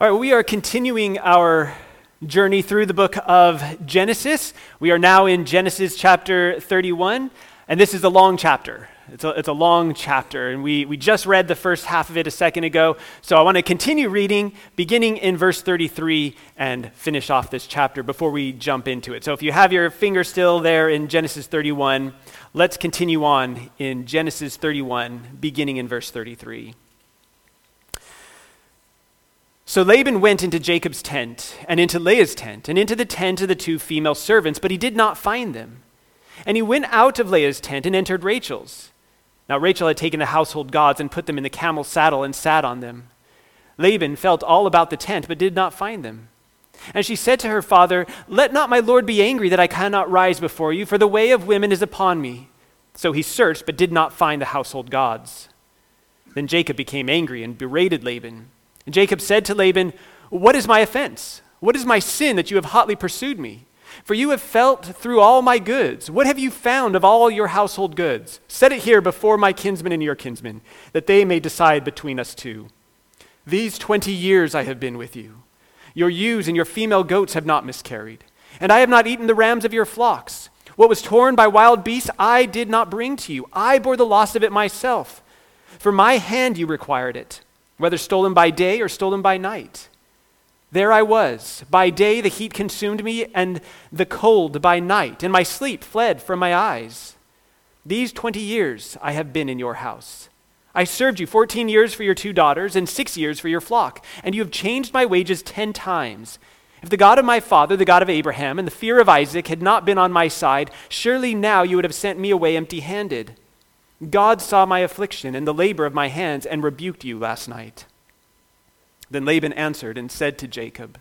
All right, we are continuing our journey through the book of Genesis. We are now in Genesis chapter 31, and this is a long chapter. It's a long chapter, and we just read the first half of it a second ago, so I want to continue reading, beginning in verse 33, and finish off this chapter before we jump into it. So if you have your finger still there in Genesis 31, let's continue on in Genesis 31, beginning in verse 33. So Laban went into Jacob's tent, and into Leah's tent, and into the tent of the two female servants, but he did not find them. And he went out of Leah's tent and entered Rachel's. Now Rachel had taken the household gods and put them in the camel's saddle and sat on them. Laban felt all about the tent, but did not find them. And she said to her father, "Let not my lord be angry that I cannot rise before you, for the way of women is upon me." So he searched, but did not find the household gods. Then Jacob became angry and berated Laban. And Jacob said to Laban, "What is my offense? What is my sin that you have hotly pursued me? For you have felt through all my goods. What have you found of all your household goods? Set it here before my kinsmen and your kinsmen, that they may decide between us two. These 20 years I have been with you. Your ewes and your female goats have not miscarried, and I have not eaten the rams of your flocks. What was torn by wild beasts I did not bring to you. I bore the loss of it myself. For my hand you required it, whether stolen by day or stolen by night. There I was. By day the heat consumed me, and the cold by night, and my sleep fled from my eyes. These 20 years I have been in your house. I served you 14 years for your 2 daughters, and 6 years for your flock, and you have changed my wages 10 times. If the God of my father, the God of Abraham, and the fear of Isaac had not been on my side, surely now you would have sent me away empty-handed. God saw my affliction and the labor of my hands and rebuked you last night." Then Laban answered and said to Jacob,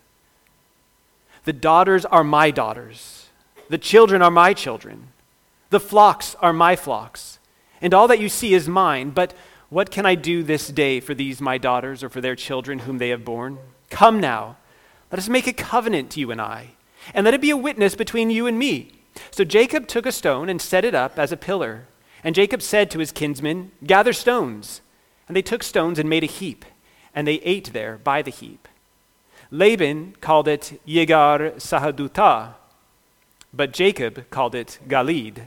"The daughters are my daughters, the children are my children, the flocks are my flocks, and all that you see is mine. But what can I do this day for these my daughters or for their children whom they have borne? Come now, let us make a covenant, you and I, and let it be a witness between you and me." So Jacob took a stone and set it up as a pillar. And Jacob said to his kinsmen, "Gather stones." And they took stones and made a heap, and they ate there by the heap. Laban called it Yegar Sahadutah, but Jacob called it Galid.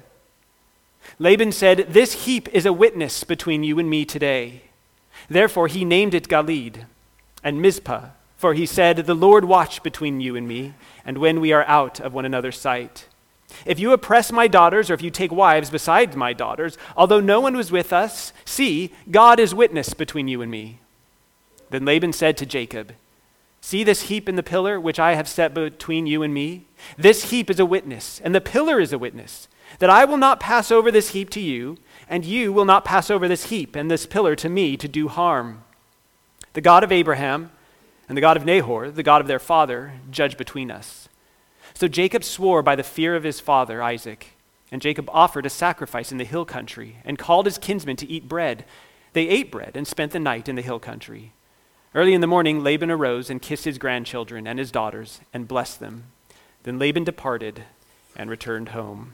Laban said, "This heap is a witness between you and me today." Therefore he named it Galid and Mizpah, for he said, "The Lord watch between you and me, and when we are out of one another's sight. If you oppress my daughters, or if you take wives besides my daughters, although no one was with us, see, God is witness between you and me." Then Laban said to Jacob, "See this heap and the pillar which I have set between you and me? This heap is a witness, and the pillar is a witness, that I will not pass over this heap to you, and you will not pass over this heap and this pillar to me to do harm. The God of Abraham and the God of Nahor, the God of their father, judge between us." So Jacob swore by the fear of his father Isaac, and Jacob offered a sacrifice in the hill country and called his kinsmen to eat bread. They ate bread and spent the night in the hill country. Early in the morning, Laban arose and kissed his grandchildren and his daughters and blessed them. Then Laban departed and returned home.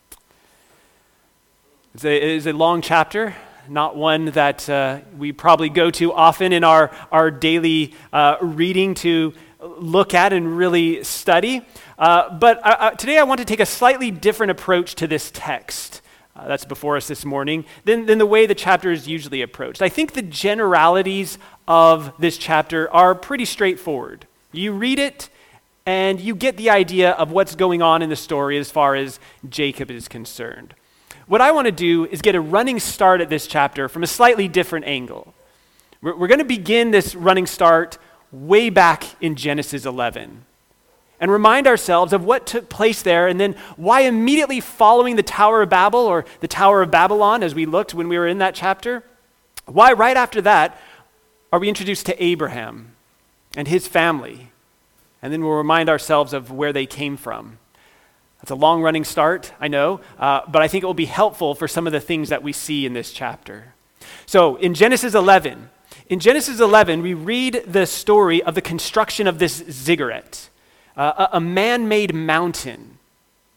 It is a long chapter, not one that we probably go to often in our daily reading to look at and really study. But today I want to take a slightly different approach to this text that's before us this morning than the way the chapter is usually approached. I think the generalities of this chapter are pretty straightforward. You read it and you get the idea of what's going on in the story as far as Jacob is concerned. What I want to do is get a running start at this chapter from a slightly different angle. We're going to begin this running start way back in Genesis 11 and remind ourselves of what took place there, and then why immediately following the Tower of Babel, or the Tower of Babylon as we looked when we were in that chapter, why right after that are we introduced to Abraham and his family, and then we'll remind ourselves of where they came from. That's a long running start, I know, but I think it will be helpful for some of the things that we see in this chapter. So in Genesis 11, we read the story of the construction of this ziggurat, a man-made mountain.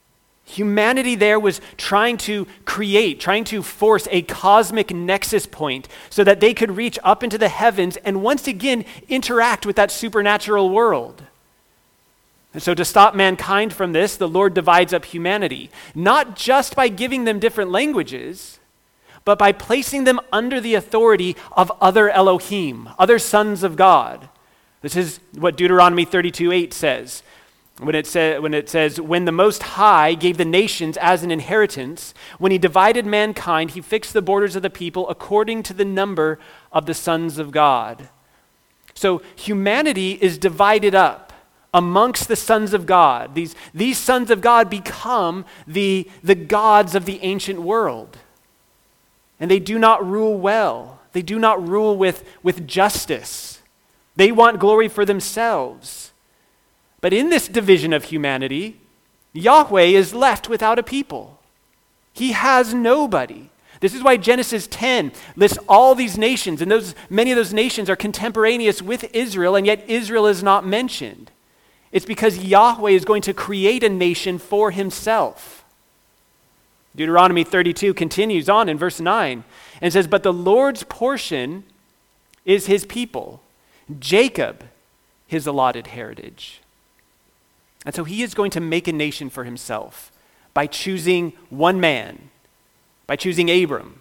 Humanity there was trying to force a cosmic nexus point so that they could reach up into the heavens and once again interact with that supernatural world. And so to stop mankind from this, the Lord divides up humanity, not just by giving them different languages, but by placing them under the authority of other Elohim, other sons of God. This is what Deuteronomy 32:8 says. When it says, when the Most High gave the nations as an inheritance, when he divided mankind, he fixed the borders of the people according to the number of the sons of God. So humanity is divided up amongst the sons of God. These sons of God become the gods of the ancient world. And they do not rule well. They do not rule with justice. They want glory for themselves. But in this division of humanity, Yahweh is left without a people. He has nobody. This is why Genesis 10 lists all these nations, and many of those nations are contemporaneous with Israel, and yet Israel is not mentioned. It's because Yahweh is going to create a nation for himself. Deuteronomy 32 continues on in verse 9 and says, but the Lord's portion is his people, Jacob his allotted heritage. And so he is going to make a nation for himself by choosing one man, by choosing Abram,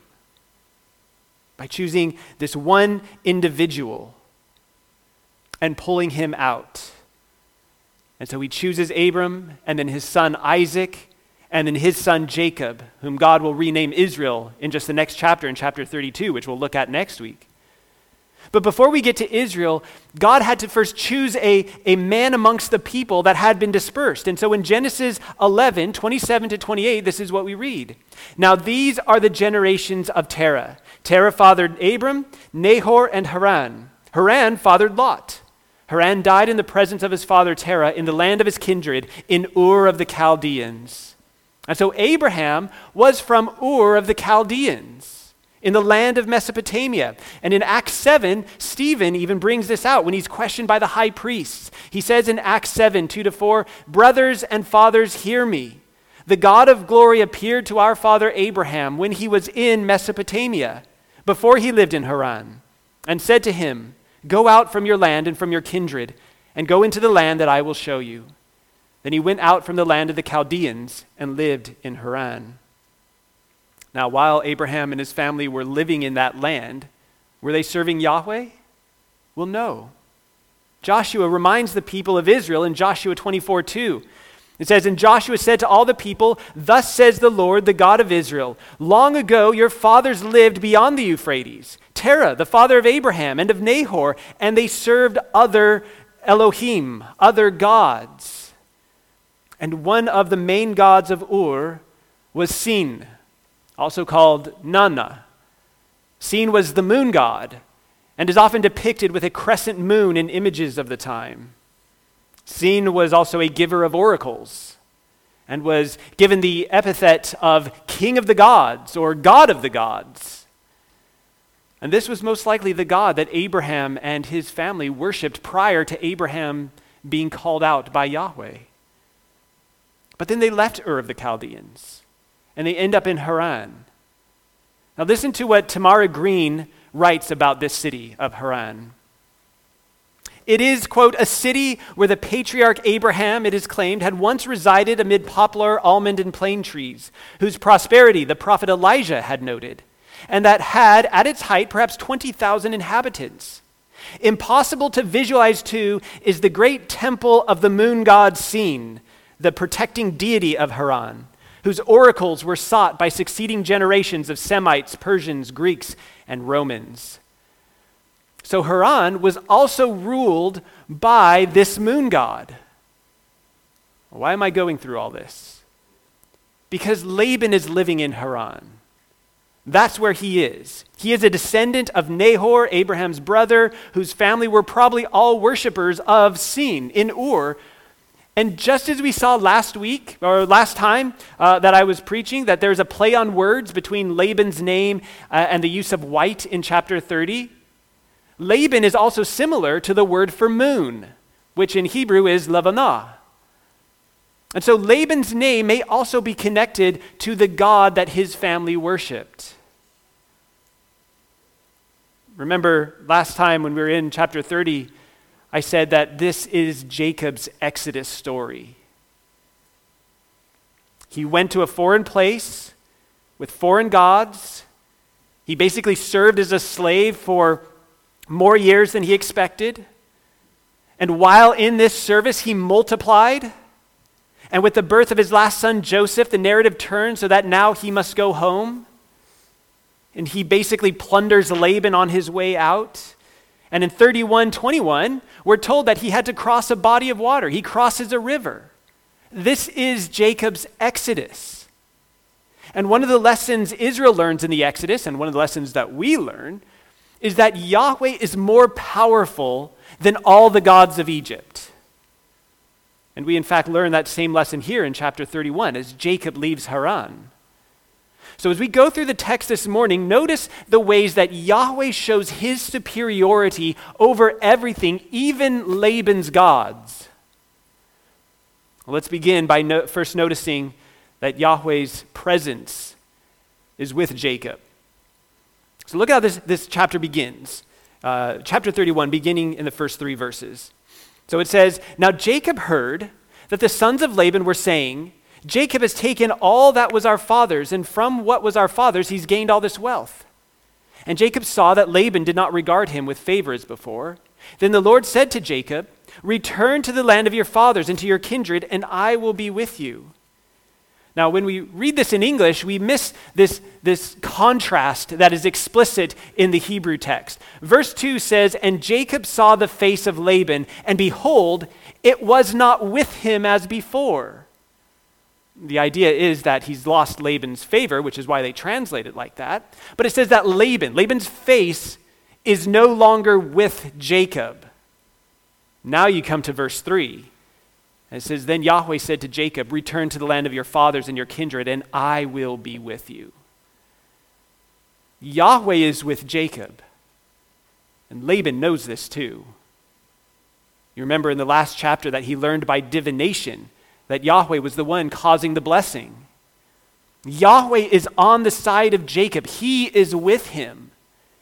by choosing this one individual and pulling him out. And so he chooses Abram and then his son Isaac and then his son Jacob, whom God will rename Israel in just the next chapter, in chapter 32, which we'll look at next week. But before we get to Israel, God had to first choose a man amongst the people that had been dispersed. And so in Genesis 11, 27 to 28, this is what we read. Now these are the generations of Terah. Terah fathered Abram, Nahor, and Haran. Haran fathered Lot. Haran died in the presence of his father Terah in the land of his kindred, in Ur of the Chaldeans. And so Abraham was from Ur of the Chaldeans, in the land of Mesopotamia. And in Acts 7, Stephen even brings this out when he's questioned by the high priests. He says in Acts 7, 2-4, brothers and fathers, hear me. The God of glory appeared to our father Abraham when he was in Mesopotamia, before he lived in Haran, and said to him, go out from your land and from your kindred, and go into the land that I will show you. Then he went out from the land of the Chaldeans and lived in Haran. Now, while Abraham and his family were living in that land, were they serving Yahweh? Well, no. Joshua reminds the people of Israel in Joshua 24:2. It says, and Joshua said to all the people, thus says the Lord, the God of Israel, long ago your fathers lived beyond the Euphrates, Terah, the father of Abraham and of Nahor, and they served other Elohim, other gods. And one of the main gods of Ur was Sin, also called Nana. Sin was the moon god and is often depicted with a crescent moon in images of the time. Sin was also a giver of oracles and was given the epithet of king of the gods or god of the gods. And this was most likely the God that Abraham and his family worshipped prior to Abraham being called out by Yahweh. But then they left Ur of the Chaldeans, and they end up in Haran. Now listen to what Tamara Green writes about this city of Haran. It is, quote, a city where the patriarch Abraham, it is claimed, had once resided amid poplar, almond, and plane trees, whose prosperity the prophet Elijah had noted, and that had, at its height, perhaps 20,000 inhabitants. Impossible to visualize, too, is the great temple of the moon god Sin, the protecting deity of Haran, whose oracles were sought by succeeding generations of Semites, Persians, Greeks, and Romans. So Haran was also ruled by this moon god. Why am I going through all this? Because Laban is living in Haran. That's where he is. He is a descendant of Nahor, Abraham's brother, whose family were probably all worshipers of Sin in Ur. And just as we saw last week, or last time that I was preaching, that there's a play on words between Laban's name and the use of white in chapter 30, Laban is also similar to the word for moon, which in Hebrew is Levanah. And so Laban's name may also be connected to the God that his family worshiped. Remember last time when we were in chapter 30, I said that this is Jacob's Exodus story. He went to a foreign place with foreign gods. He basically served as a slave for more years than he expected. And while in this service, he multiplied. And with the birth of his last son, Joseph, the narrative turns so that now he must go home. And he basically plunders Laban on his way out. And in 31:21, we're told that he had to cross a body of water. He crosses a river. This is Jacob's Exodus. And one of the lessons Israel learns in the Exodus, and one of the lessons that we learn, is that Yahweh is more powerful than all the gods of Egypt. And we in fact learn that same lesson here in chapter 31 as Jacob leaves Haran. So as we go through the text this morning, notice the ways that Yahweh shows his superiority over everything, even Laban's gods. Well, let's begin by first noticing that Yahweh's presence is with Jacob. So look how this chapter begins. Chapter 31, beginning in the first 3 verses. So it says, "Now Jacob heard that the sons of Laban were saying, 'Jacob has taken all that was our father's, and from what was our father's he's gained all this wealth.' And Jacob saw that Laban did not regard him with favor as before. Then the Lord said to Jacob, 'Return to the land of your fathers and to your kindred, and I will be with you.'" Now, when we read this in English, we miss this contrast that is explicit in the Hebrew text. Verse 2 says, "And Jacob saw the face of Laban, and behold, it was not with him as before." The idea is that he's lost Laban's favor, which is why they translate it like that. But it says that Laban's face is no longer with Jacob. Now you come to verse 3. And it says, "Then Yahweh said to Jacob, 'Return to the land of your fathers and your kindred, and I will be with you.'" Yahweh is with Jacob. And Laban knows this too. You remember in the last chapter that he learned by divination that Yahweh was the one causing the blessing. Yahweh is on the side of Jacob. He is with him.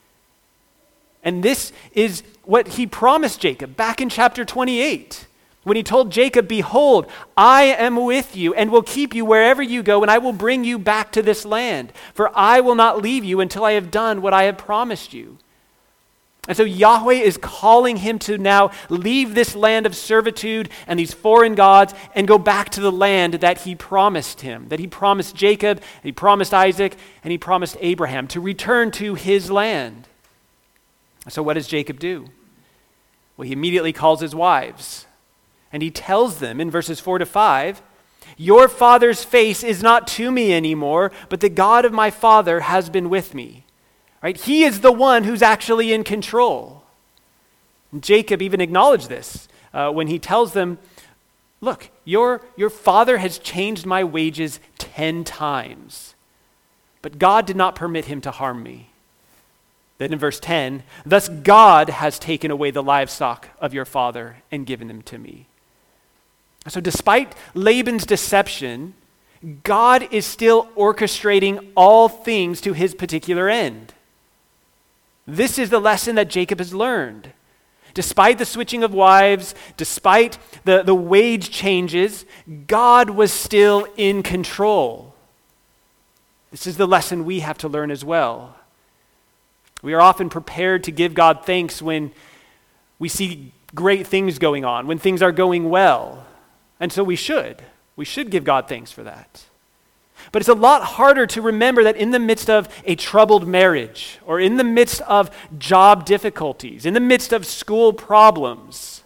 And this is what he promised Jacob back in chapter 28. When he told Jacob, "Behold, I am with you and will keep you wherever you go, and I will bring you back to this land. For I will not leave you until I have done what I have promised you." And so Yahweh is calling him to now leave this land of servitude and these foreign gods and go back to the land that he promised him, that he promised Jacob, he promised Isaac, and he promised Abraham, to return to his land. So what does Jacob do? Well, he immediately calls his wives. And he tells them in verses 4-5, "Your father's face is not to me anymore, but the God of my father has been with me." Right? He is the one who's actually in control. And Jacob even acknowledged this when he tells them, "Look, your father has changed my wages 10 times, but God did not permit him to harm me." Then in verse 10, "Thus God has taken away the livestock of your father and given them to me." So despite Laban's deception, God is still orchestrating all things to his particular end. This is the lesson that Jacob has learned. Despite the switching of wives, despite the wage changes, God was still in control. This is the lesson we have to learn as well. We are often prepared to give God thanks when we see great things going on, when things are going well. And so we should. We should give God thanks for that. But it's a lot harder to remember that in the midst of a troubled marriage, or in the midst of job difficulties, in the midst of school problems,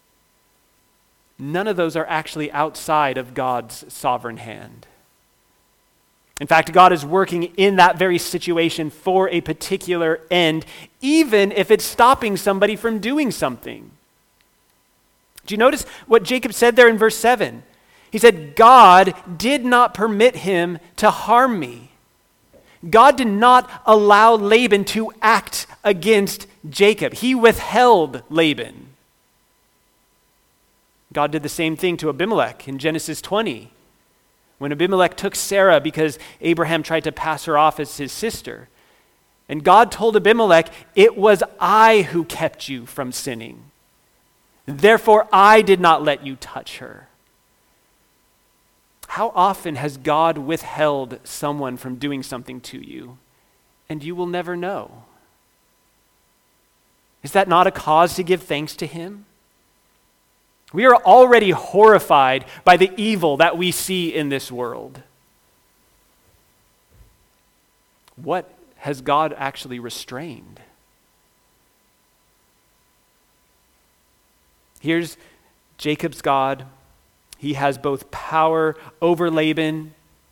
none of those are actually outside of God's sovereign hand. In fact, God is working in that very situation for a particular end, even if it's stopping somebody from doing something. Do you notice what Jacob said there in verse 7? He said, "God did not permit him to harm me." God did not allow Laban to act against Jacob. He withheld Laban. God did the same thing to Abimelech in Genesis 20. When Abimelech took Sarah because Abraham tried to pass her off as his sister. And God told Abimelech, "It was I who kept you from sinning. Therefore, I did not let you touch her." How often has God withheld someone from doing something to you, and you will never know? Is that not a cause to give thanks to him? We are already horrified by the evil that we see in this world. What has God actually restrained? Here's Jacob's God. He has both power over Laban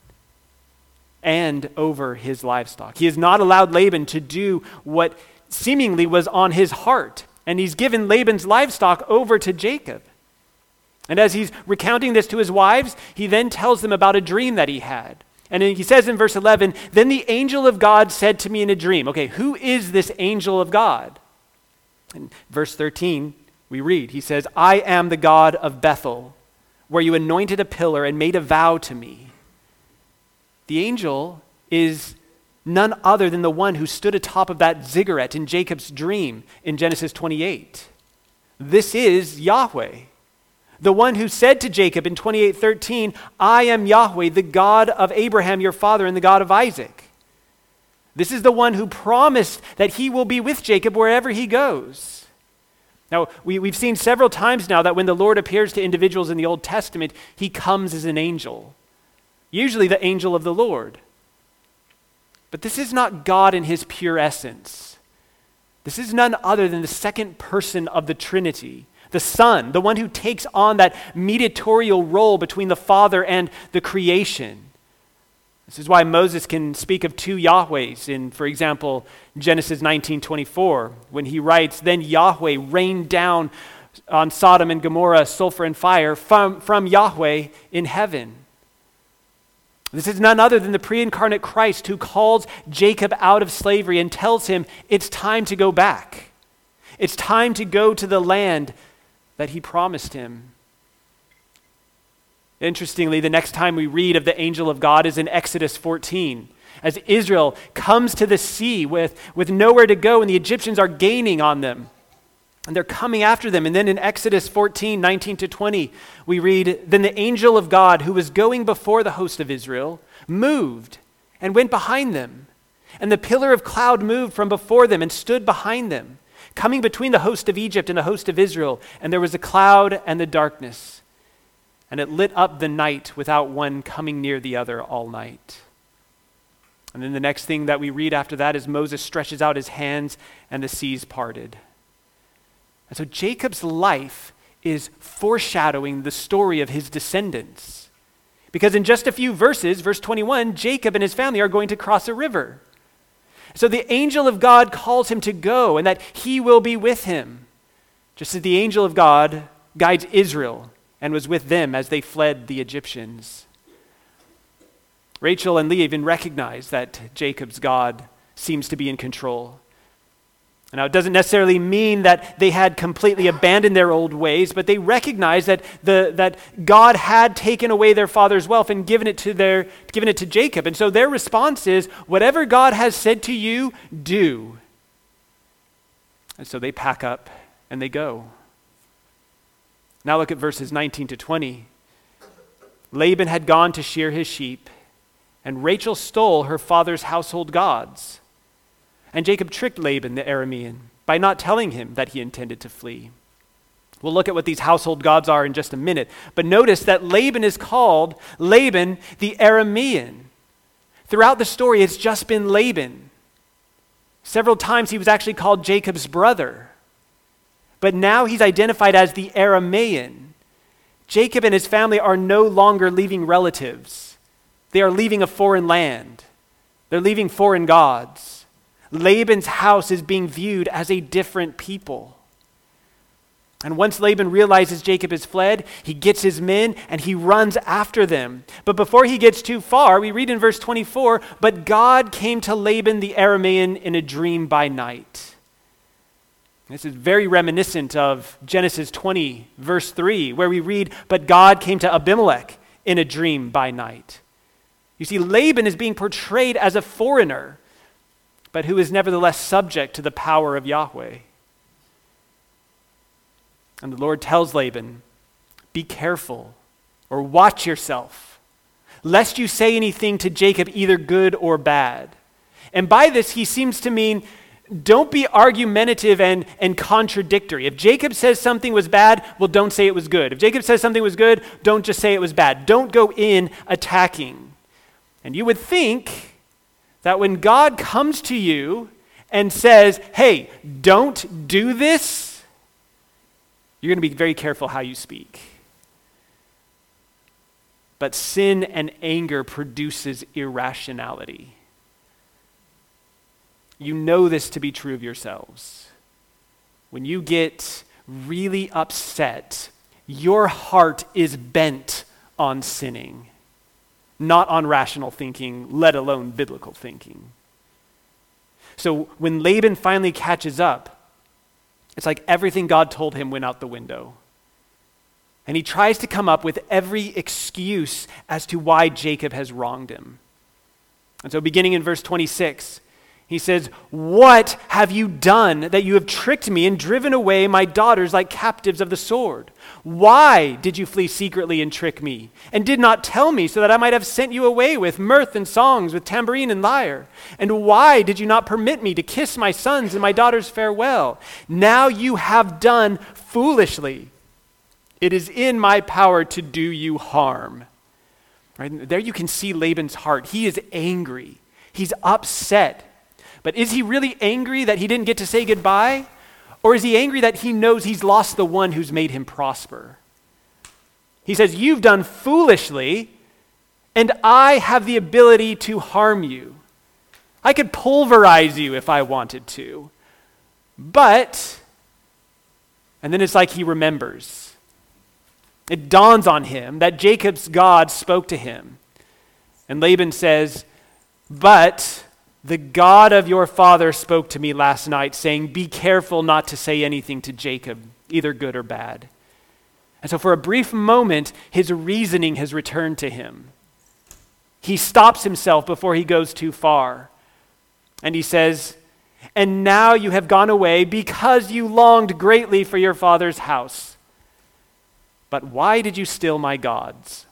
and over his livestock. He has not allowed Laban to do what seemingly was on his heart, and he's given Laban's livestock over to Jacob. And as he's recounting this to his wives, he then tells them about a dream that he had. And he says in verse 11, "Then the angel of God said to me in a dream." Okay, who is this angel of God? In verse 13, we read, he says, "I am the God of Bethel, where you anointed a pillar and made a vow to me." The angel is none other than the one who stood atop of that ziggurat in Jacob's dream in Genesis 28. This is Yahweh. The one who said to Jacob in 28:13, "I am Yahweh, the God of Abraham your father and the God of Isaac." This is the one who promised that he will be with Jacob wherever he goes. Now, we've seen several times now that when the Lord appears to individuals in the Old Testament, he comes as an angel, usually the angel of the Lord. But this is not God in his pure essence. This is none other than the second person of the Trinity, the Son, the one who takes on that mediatorial role between the Father and the creation. This is why Moses can speak of two Yahwehs in, for example, Genesis 19:24, when he writes, "Then Yahweh rained down on Sodom and Gomorrah sulfur and fire from Yahweh in heaven." This is none other than the pre-incarnate Christ who calls Jacob out of slavery and tells him it's time to go back. It's time to go to the land that he promised him. Interestingly, the next time we read of the angel of God is in Exodus 14, as Israel comes to the sea with nowhere to go and the Egyptians are gaining on them. And they're coming after them. And then in Exodus 14:19-20, we read, "Then the angel of God who was going before the host of Israel moved and went behind them. And the pillar of cloud moved from before them and stood behind them, coming between the host of Egypt and the host of Israel. And there was a cloud and the darkness. And it lit up the night without one coming near the other all night." And then the next thing that we read after that is Moses stretches out his hands and the seas parted. And so Jacob's life is foreshadowing the story of his descendants. Because in just a few verses, verse 21, Jacob and his family are going to cross a river. So the angel of God calls him to go and that he will be with him, just as the angel of God guides Israel and was with them as they fled the Egyptians. Rachel and Leah even recognize that Jacob's God seems to be in control. Now, it doesn't necessarily mean that they had completely abandoned their old ways, but they recognized that God had taken away their father's wealth and given it to Jacob. And so their response is, whatever God has said to you, do. And so they pack up and they go. Now look at verses 19-20. Laban had gone to shear his sheep, and Rachel stole her father's household gods. And Jacob tricked Laban the Aramean by not telling him that he intended to flee. We'll look at what these household gods are in just a minute. But notice that Laban is called Laban the Aramean. Throughout the story, it's just been Laban. Several times he was actually called Jacob's brother. But now he's identified as the Aramean. Jacob and his family are no longer leaving relatives. They are leaving a foreign land. They're leaving foreign gods. Laban's house is being viewed as a different people. And once Laban realizes Jacob has fled, he gets his men and he runs after them. But before he gets too far, we read in verse 24, "But God came to Laban the Aramean in a dream by night." This is very reminiscent of Genesis 20, verse 3, where we read, "But God came to Abimelech in a dream by night." You see, Laban is being portrayed as a foreigner, but who is nevertheless subject to the power of Yahweh. And the Lord tells Laban, "Be careful," or "watch yourself, lest you say anything to Jacob, either good or bad." And by this, he seems to mean, don't be argumentative and contradictory. If Jacob says something was bad, well, don't say it was good. If Jacob says something was good, don't just say it was bad. Don't go in attacking. And you would think that when God comes to you and says, "Hey, don't do this," you're going to be very careful how you speak. But sin and anger produces irrationality. You know this to be true of yourselves. When you get really upset, your heart is bent on sinning, not on rational thinking, let alone biblical thinking. So when Laban finally catches up, it's like everything God told him went out the window. And he tries to come up with every excuse as to why Jacob has wronged him. And so beginning in verse 26, he says, "What have you done that you have tricked me and driven away my daughters like captives of the sword? Why did you flee secretly and trick me, and did not tell me, so that I might have sent you away with mirth and songs, with tambourine and lyre? And why did you not permit me to kiss my sons and my daughters farewell? Now you have done foolishly. It is in my power to do you harm." Right? There you can see Laban's heart. He is angry. He's upset. But is he really angry that he didn't get to say goodbye? Or is he angry that he knows he's lost the one who's made him prosper? He says, "You've done foolishly, and I have the ability to harm you. I could pulverize you if I wanted to. But," and then it's like he remembers. It dawns on him that Jacob's God spoke to him. And Laban says, "But the God of your father spoke to me last night, saying, 'Be careful not to say anything to Jacob, either good or bad.'" And so for a brief moment, his reasoning has returned to him. He stops himself before he goes too far. And he says, "And now you have gone away because you longed greatly for your father's house. But why did you steal my gods?"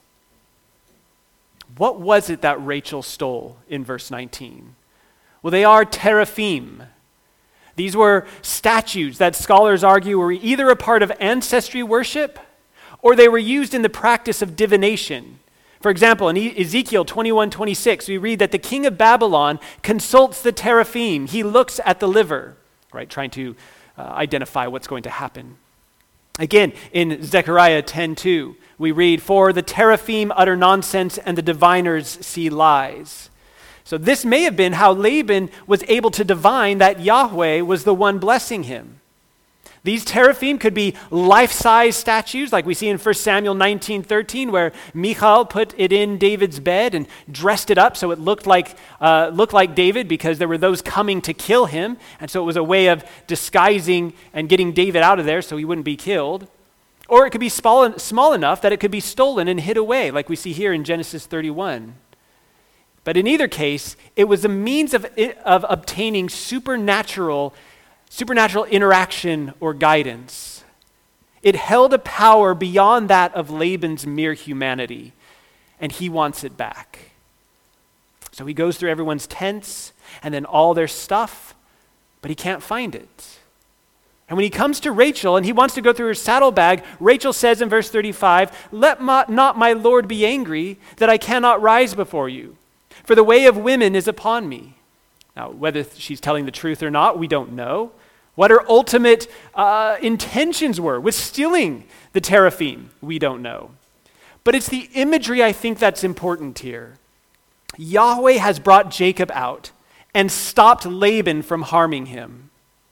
What was it that Rachel stole in verse 19? Well, they are teraphim. These were statues that scholars argue were either a part of ancestry worship or they were used in the practice of divination. For example, in Ezekiel 21:26, we read that the king of Babylon consults the teraphim. He looks at the liver, right, trying to identify what's going to happen. Again, in Zechariah 10:2, we read, "For the teraphim utter nonsense and the diviners see lies." So this may have been how Laban was able to divine that Yahweh was the one blessing him. These teraphim could be life-size statues, like we see in 1 Samuel 19:13, where Michal put it in David's bed and dressed it up so it looked like David, because there were those coming to kill him, and so it was a way of disguising and getting David out of there so he wouldn't be killed. Or it could be small enough that it could be stolen and hid away, like we see here in Genesis 31. But in either case, it was a means of obtaining supernatural interaction or guidance. It held a power beyond that of Laban's mere humanity, and he wants it back. So he goes through everyone's tents and then all their stuff, but he can't find it. And when he comes to Rachel and he wants to go through her saddlebag, Rachel says in verse 35, "Let not my Lord be angry that I cannot rise before you, for the way of women is upon me." Now, whether she's telling the truth or not, we don't know. What her ultimate intentions were with stealing the teraphim, we don't know. But it's the imagery, I think, that's important here. Yahweh has brought Jacob out and stopped Laban from harming him.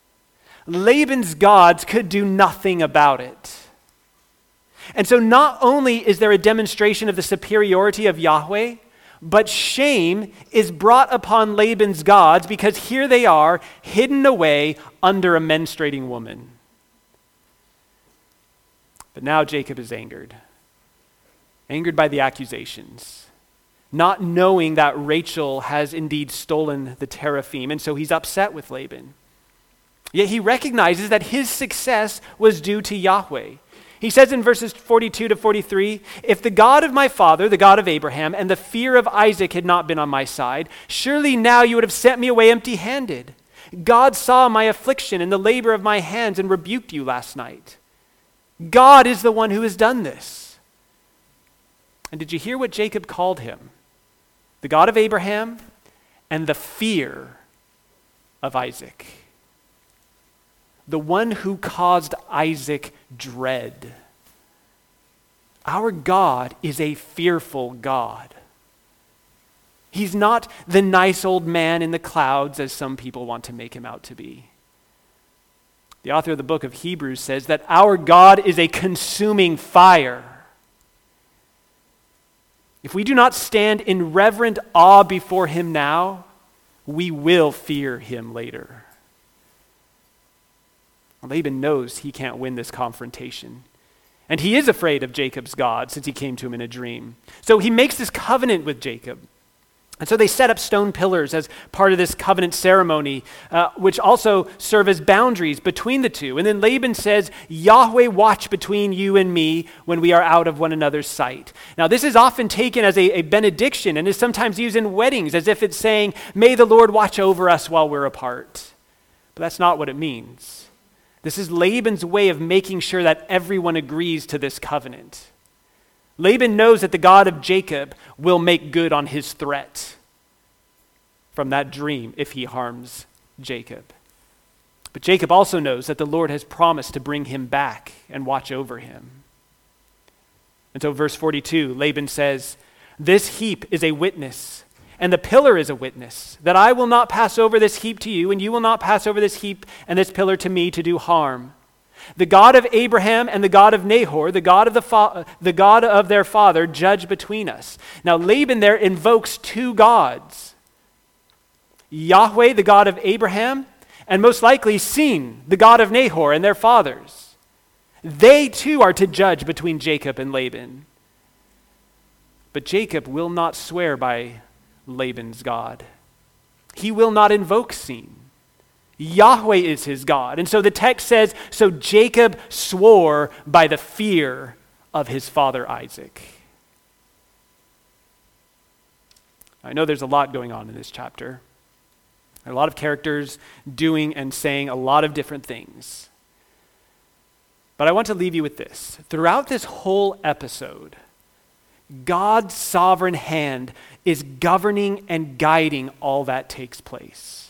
Laban's gods could do nothing about it. And so not only is there a demonstration of the superiority of Yahweh, But shame is brought upon Laban's gods because here they are, hidden away under a menstruating woman. But now Jacob is angered by the accusations, not knowing that Rachel has indeed stolen the teraphim, and so he's upset with Laban. Yet he recognizes that his success was due to Yahweh. He says in verses 42 to 43, "If the God of my father, the God of Abraham, and the fear of Isaac had not been on my side, surely now you would have sent me away empty-handed. God saw my affliction and the labor of my hands and rebuked you last night. God is the one who has done this." And did you hear what Jacob called him? The God of Abraham and the fear of Isaac. The one who caused Isaac dread. Our God is a fearful God. He's not the nice old man in the clouds as some people want to make him out to be. The author of the book of Hebrews says that our God is a consuming fire. If we do not stand in reverent awe before him now, we will fear him later. Laban knows he can't win this confrontation. And he is afraid of Jacob's God since he came to him in a dream. So he makes this covenant with Jacob. And so they set up stone pillars as part of this covenant ceremony, which also serve as boundaries between the two. And then Laban says, "Yahweh watch between you and me when we are out of one another's sight." Now this is often taken as a benediction and is sometimes used in weddings as if it's saying, "May the Lord watch over us while we're apart." But that's not what it means. This is Laban's way of making sure that everyone agrees to this covenant. Laban knows that the God of Jacob will make good on his threat from that dream if he harms Jacob. But Jacob also knows that the Lord has promised to bring him back and watch over him. And so verse 42, Laban says, "This heap is a witness, and the pillar is a witness, that I will not pass over this heap to you, and you will not pass over this heap and this pillar to me to do harm. The God of Abraham and the God of Nahor, the God of their father, judge between us." Now Laban there invokes two gods. Yahweh, the God of Abraham, and most likely Sin, the God of Nahor and their fathers. They too are to judge between Jacob and Laban. But Jacob will not swear by Laban's God. He will not invoke Sin. Yahweh is his God. And so the text says, so Jacob swore by the fear of his father Isaac. I know there's a lot going on in this chapter. There are a lot of characters doing and saying a lot of different things. But I want to leave you with this. Throughout this whole episode, God's sovereign hand is governing and guiding all that takes place.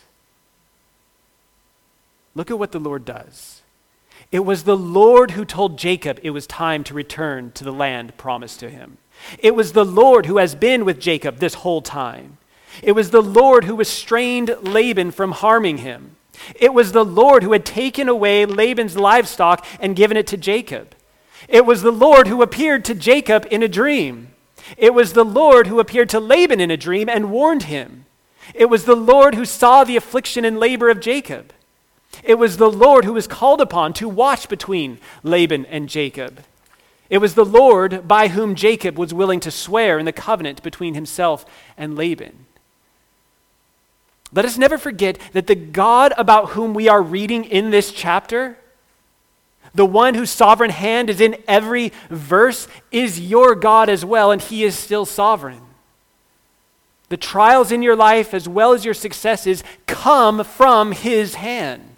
Look at what the Lord does. It was the Lord who told Jacob it was time to return to the land promised to him. It was the Lord who has been with Jacob this whole time. It was the Lord who restrained Laban from harming him. It was the Lord who had taken away Laban's livestock and given it to Jacob. It was the Lord who appeared to Jacob in a dream. It was the Lord who appeared to Laban in a dream and warned him. It was the Lord who saw the affliction and labor of Jacob. It was the Lord who was called upon to watch between Laban and Jacob. It was the Lord by whom Jacob was willing to swear in the covenant between himself and Laban. Let us never forget that the God about whom we are reading in this chapter, the one whose sovereign hand is in every verse, is your God as well, and he is still sovereign. The trials in your life as well as your successes come from his hand.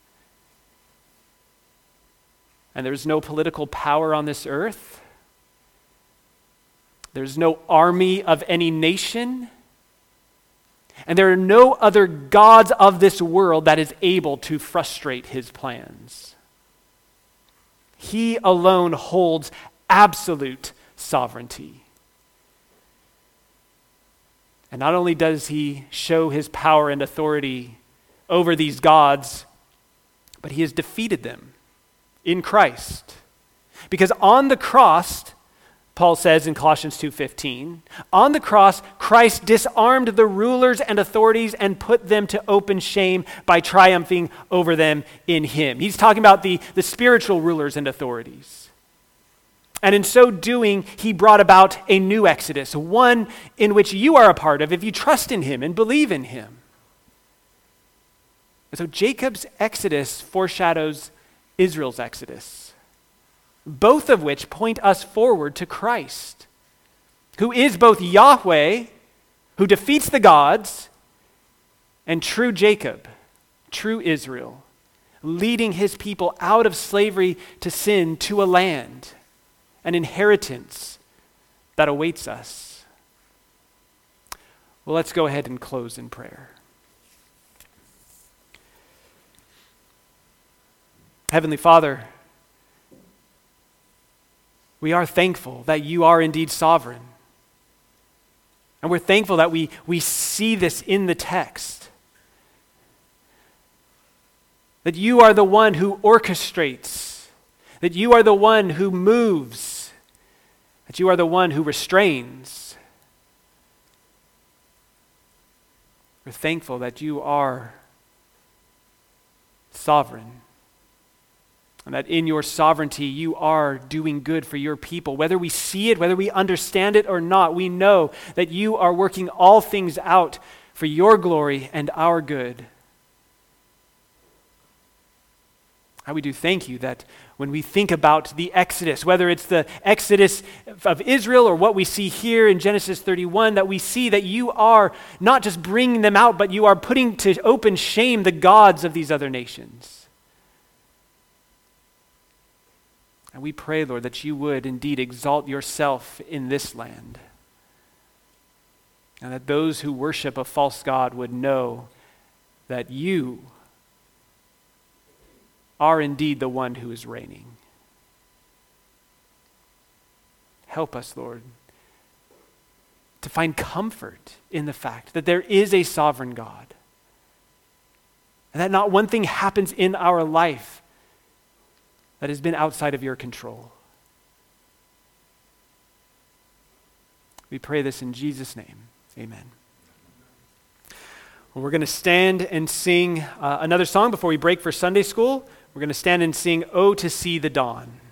And there's no political power on this earth. There's no army of any nation. And there are no other gods of this world that is able to frustrate his plans. He alone holds absolute sovereignty. And not only does he show his power and authority over these gods, but he has defeated them in Christ. Because on the cross, Paul says in Colossians 2:15, on the cross, Christ disarmed the rulers and authorities and put them to open shame by triumphing over them in him. He's talking about the spiritual rulers and authorities. And in so doing, he brought about a new exodus, one in which you are a part of if you trust in him and believe in him. And so Jacob's exodus foreshadows Israel's exodus, both of which point us forward to Christ, who is both Yahweh, who defeats the gods, and true Jacob, true Israel, leading his people out of slavery to sin to a land, an inheritance that awaits us. Well, let's go ahead and close in prayer. Heavenly Father, we are thankful that you are indeed sovereign. And we're thankful that we see this in the text. That you are the one who orchestrates. That you are the one who moves. That you are the one who restrains. We're thankful that you are sovereign. And that in your sovereignty, you are doing good for your people. Whether we see it, whether we understand it or not, we know that you are working all things out for your glory and our good. And we do thank you that when we think about the Exodus, whether it's the Exodus of Israel or what we see here in Genesis 31, that we see that you are not just bringing them out, but you are putting to open shame the gods of these other nations. And we pray, Lord, that you would indeed exalt yourself in this land. And that those who worship a false god would know that you are indeed the one who is reigning. Help us, Lord, to find comfort in the fact that there is a sovereign God. And that not one thing happens in our life that has been outside of your control. We pray this in Jesus' name. Amen. Well, we're going to stand and sing another song before we break for Sunday school. We're going to stand and sing, "Oh, to See the Dawn."